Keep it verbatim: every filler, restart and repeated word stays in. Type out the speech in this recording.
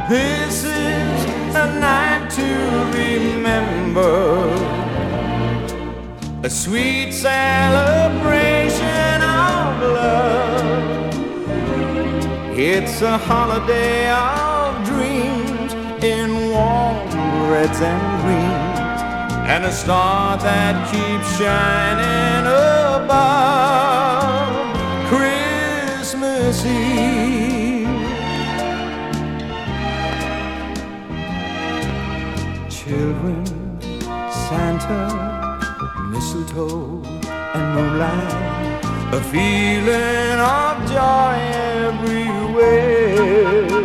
This is a night to remember, a sweet celebration of love. It's a holiday of dreams in warm reds and greens, and a star that keeps shining above Christmas Eve. Children, Santa, mistletoe, and moonlight, a feeling of joy everywhere.